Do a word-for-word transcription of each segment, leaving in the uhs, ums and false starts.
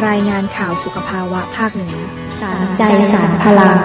รายงานข่าวสุขภาวะภาคเหนือสารใจสารพลัง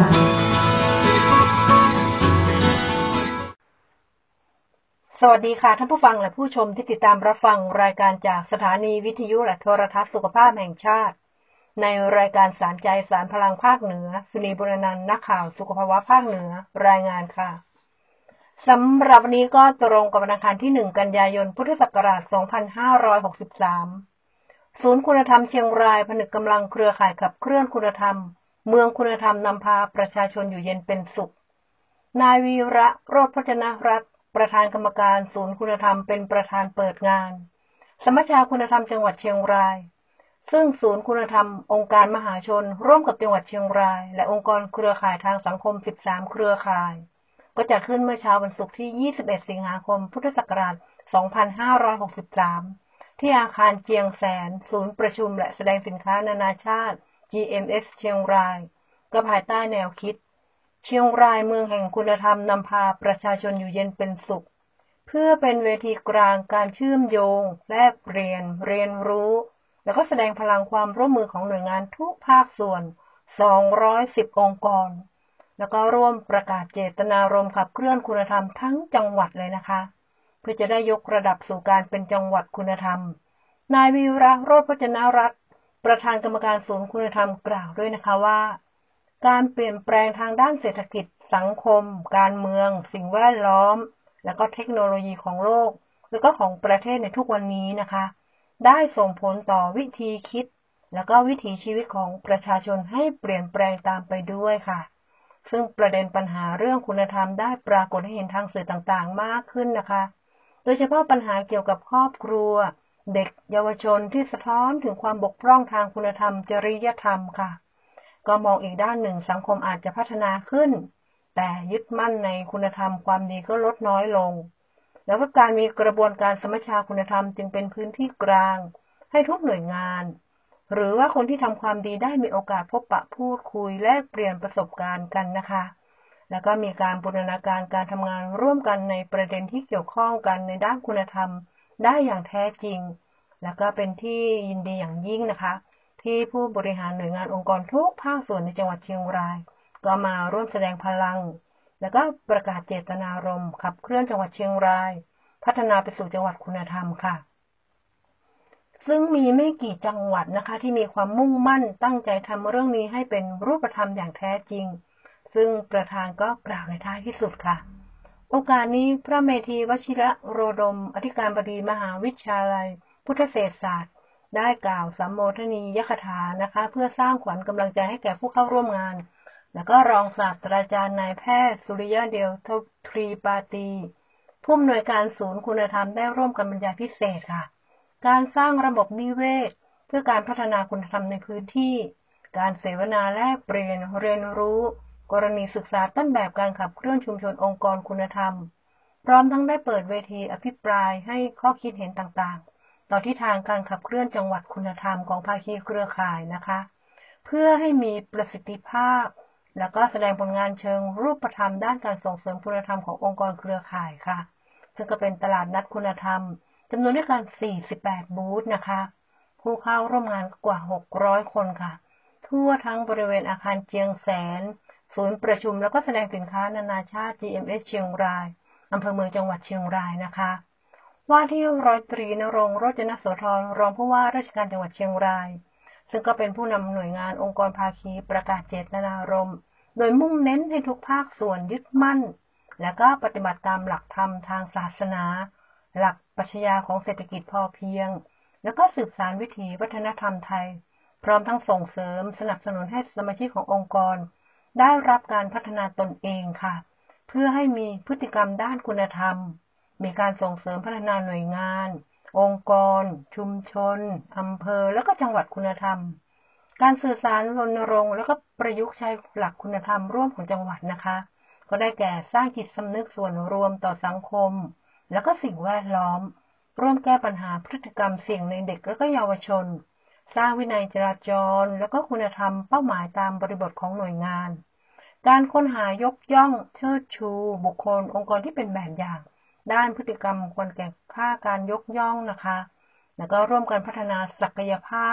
สวัสดีค่ะท่านผู้ฟังและผู้ชมที่ติดตามรับฟังรายการจากสถานีวิทยุและโทรทัศน์สุขภาพแห่งชาติในรายการสารใจสารพลังภาคเหนือสุนีบุรนันท์นักข่าวสุขภาวะภาคเหนือรายงานค่ะสำหรับวันนี้ก็ตรงกับวันอังคารที่หนึ่งกันยายนพุทธศักราชสองพันห้าร้อยหกสิบสามศูนย์คุณธรรมเชียงรายผนึกกำลังเครือข่ายขับเคลื่อนคุณธรรมเมืองคุณธรรมนำพาประชาชนอยู่เย็นเป็นสุขนายวีระโรจน์พจนรัตน์ประธานกรรมการศูนย์คุณธรรมเป็นประธานเปิดงานสมัชชาคุณธรรมจังหวัดเชียงรายซึ่งศูนย์คุณธรรมองค์การมหาชนร่วมกับจังหวัดเชียงรายและองค์กรเครือข่ายทางสังคมสิบสามเครือข่ายก็จัดขึ้นเมื่อเช้าวันศุกร์ที่ยี่สิบเอ็ดสิงหาคมพุทธศักราชสองพันห้าร้อยหกสิบสามที่อาคารเจียงแสนศูนย์ประชุมและแสดงสินค้านานาชาติ จี เอ็ม เอส เชียงรายก็ภายใต้แนวคิดเชียงรายเมืองแห่งคุณธรรมนำพาประชาชนอยู่เย็นเป็นสุขเพื่อเป็นเวทีกลางการเชื่อมโยงแลกเปลี่ยนเรียนรู้แล้วก็แสดงพลังความร่วมมือของหน่วยงานทุกภาคส่วนสองร้อยสิบองค์กรแล้วก็ร่วมประกาศเจตนารมณ์ขับเคลื่อนคุณธรรมทั้งจังหวัดเลยนะคะเพื่อจะได้ยกระดับสู่การเป็นจังหวัดคุณธรรมนายวีระโรจน์พจนรัตน์ประธานกรรมการศูนย์คุณธรรมกล่าวด้วยนะคะว่าการเปลี่ยนแปลงทางด้านเศรษฐกิจสังคมการเมืองสิ่งแวดล้อมแล้วก็เทคโนโลยีของโลกแล้วก็ของประเทศในทุกวันนี้นะคะได้ส่งผลต่อวิธีคิดแล้วก็วิถีชีวิตของประชาชนให้เปลี่ยนแปลงตามไปด้วยค่ะซึ่งประเด็นปัญหาเรื่องคุณธรรมได้ปรากฏให้เห็นทางสื่อต่างๆมากขึ้นนะคะโดยเฉพาะปัญหาเกี่ยวกับครอบครัวเด็กเยาวชนที่สะท้อนถึงความบกพร่องทางคุณธรรมจริยธรรมค่ะก็มองอีกด้านหนึ่งสังคมอาจจะพัฒนาขึ้นแต่ยึดมั่นในคุณธรรมความดีก็ลดน้อยลงแล้วก็การมีกระบวนการสมัชชาคุณธรรมจึงเป็นพื้นที่กลางให้ทุกหน่วยงานหรือว่าคนที่ทำความดีได้มีโอกาสพบปะพูดคุยแลกเปลี่ยนประสบการณ์กันนะคะแล้วก็มีการบูรณาการการทำงานร่วมกันในประเด็นที่เกี่ยวข้องกันในด้านคุณธรรมได้อย่างแท้จริงแล้วก็เป็นที่ยินดีอย่างยิ่งนะคะที่ผู้บริหารหน่วยงานองค์กรทุกภาคส่วนในจังหวัดเชียงรายก็มาร่วมแสดงพลังแล้วก็ประกาศเจตนารมณ์ขับเคลื่อนจังหวัดเชียงรายพัฒนาไปสู่จังหวัดคุณธรรมค่ะซึ่งมีไม่กี่จังหวัดนะคะที่มีความมุ่งมั่นตั้งใจทำเรื่องนี้ให้เป็นรูปธรรมอย่างแท้จริงซึ่งประธานก็กล่าวในท้ายที่สุดค่ะโอกาสนี้พระเมธีวชิระโรดมอธิการบดีมหาวิทยาลัยพุทธเศรษฐศาสตร์ได้กล่าวสัมโมทนียคถานะคะเพื่อสร้างขวัญกำลังใจให้แก่ผู้เข้าร่วมงานแล้วก็รองศาสตราจารย์นายแพทย์สุริยะเดลทรีปาตีผู้อำนวยการศูนย์คุณธรรมได้ร่วมกันบรรยายพิเศษค่ะการสร้างระบบนิเวศเพื่อการพัฒนาคุณธรรมในพื้นที่การเสวนาแลกเปลี่ยนเรียนรู้กรณีศึกษาต้นแบบการขับเคลื่อนชุมชนองค์กรคุณธรรมพร้อมทั้งได้เปิดเวทีอภิปรายให้ข้อคิดเห็นต่างๆต่อทิศทางการขับเคลื่อนจังหวัดคุณธรรมของภาคีเครือข่ายนะคะเพื่อให้มีประสิทธิภาพแล้วก็แสดงผลงานเชิงรูปธรรมด้านการส่งเสริมคุณธรรมขององค์กรเครือข่ายค่ะซึ่งก็เป็นตลาดนัดคุณธรรมจำนวนด้วยกันสี่สิบแปดบูธนะคะผู้เข้าร่วมงานกว่าหกร้อยคนค่ะทั่วทั้งบริเวณอาคารเจียงแสนศูนย์ประชุมแล้วก็แสดงสินค้านานาชาติ จี เอ็ม เอส เชียงรายอำเภอเมืองจังหวัดเชียงรายนะคะว่าที่ร้อยตรีณรงค์โรจนโสธรรองผู้ว่าราชการจังหวัดเชียงรายซึ่งก็เป็นผู้นำหน่วยงานองค์กรภาคีประกาศเจตนารมณ์โดยมุ่งเน้นให้ทุกภาคส่วนยึดมั่นและก็ปฏิบัติตามหลักธรรมทางศาสนาหลักปรัชญาของเศรษฐกิจพอเพียงแล้วก็สืบสานวิถีวัฒนธรรมไทยพร้อมทั้งส่งเสริมสนับสนุนให้สมาชิกขององค์กรได้รับการพัฒนาตนเองค่ะเพื่อให้มีพฤติกรรมด้านคุณธรรมมีการส่งเสริมพัฒนาหน่วยงานองค์กรชุมชนอำเภอแล้วก็จังหวัดคุณธรรมการสื่อสารรณรงค์แล้วก็ประยุกต์ใช้หลักคุณธรรมร่วมของจังหวัดนะคะก็ได้แก่สร้างจิตสำนึกส่วนรวมต่อสังคมแล้วก็สิ่งแวดล้อมร่วมแก้ปัญหาพฤติกรรมเสี่ยงในเด็กและก็เยาวชนสร้างวินัยจราจรแล้วก็คุณธรรมเป้าหมายตามบริบทของหน่วยงานการค้นหายกย่องเชิดชูบุคคลองค์กรที่เป็นแบบอย่างด้านพฤติกรรมควรแก่ค่าการยกย่องนะคะแล้วก็ร่วมกันพัฒนาศักยภาพ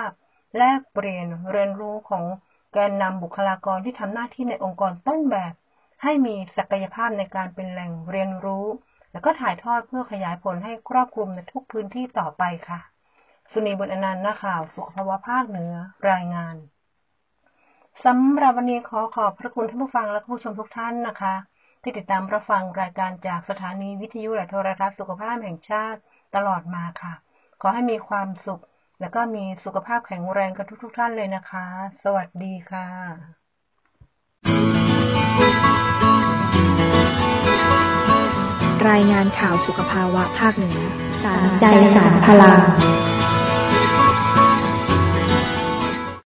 แลกเปลี่ยนเรียนรู้ของแกนนำบุคลากรที่ทำหน้าที่ในองค์กรต้นแบบให้มีศักยภาพในการเป็นแหล่งเรียนรู้แล้วก็ถ่ายทอดเพื่อขยายผลให้ครอบคลุมในทุกพื้นที่ต่อไปค่ะสุนีบุญอนันต์นักข่าวสุขภาวะภาคเหนือรายงานสำหรับวันนี้ขอขอบพระคุณท่านผู้ฟังและผู้ชมทุกท่านนะคะที่ติดตามรับฟังรายการจากสถานีวิทยุและโทรทัศน์สุขภาพแห่งชาติตลอดมาค่ะขอให้มีความสุขและก็มีสุขภาพแข็งแรงกันทุกๆท่านเลยนะคะสวัสดีค่ะรายงานข่าวสุขภาวะภาคเหนือสารใจสารพลัง